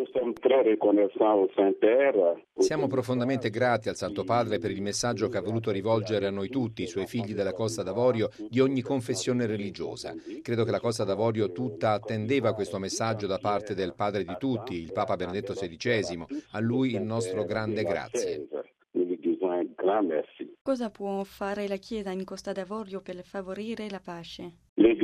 Siamo profondamente grati al Santo Padre per il messaggio che ha voluto rivolgere a noi tutti, i suoi figli della Costa d'Avorio, di ogni confessione religiosa. Credo che la Costa d'Avorio tutta attendeva questo messaggio da parte del Padre di tutti, il Papa Benedetto XVI. A lui il nostro grande grazie. Cosa può fare la Chiesa in Costa d'Avorio per favorire la pace?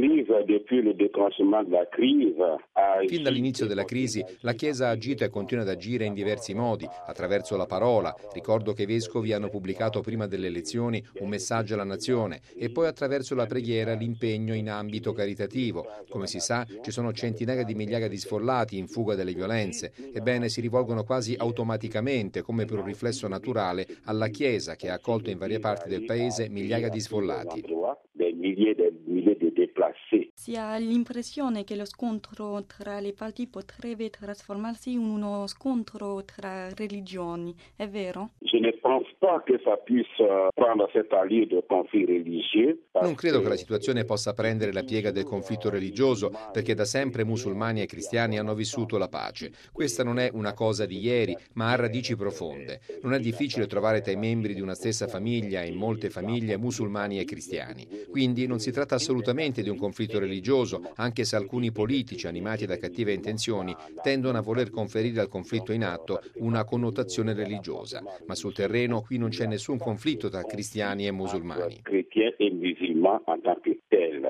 Fin dall'inizio della crisi, la Chiesa ha agito e continua ad agire in diversi modi, attraverso la parola. Ricordo che i vescovi hanno pubblicato prima delle elezioni un messaggio alla nazione e poi attraverso la preghiera l'impegno in ambito caritativo. Come si sa, ci sono centinaia di migliaia di sfollati in fuga dalle violenze. Ebbene, si rivolgono quasi automaticamente, come per un riflesso naturale, alla Chiesa che ha accolto in varie parti del paese migliaia di sfollati. Si ha l'impressione che lo scontro tra le parti potrebbe trasformarsi in uno scontro tra religioni, è vero? Non credo che la situazione possa prendere la piega del conflitto religioso, perché da sempre musulmani e cristiani hanno vissuto la pace. Questa non è una cosa di ieri, ma ha radici profonde. Non è difficile trovare tra i membri di una stessa famiglia e in molte famiglie musulmani e cristiani. Quindi non si tratta assolutamente di un conflitto religioso, anche se alcuni politici, animati da cattive intenzioni, tendono a voler conferire al conflitto in atto una connotazione religiosa. Ma sul terreno qui non c'è nessun conflitto tra cristiani e musulmani.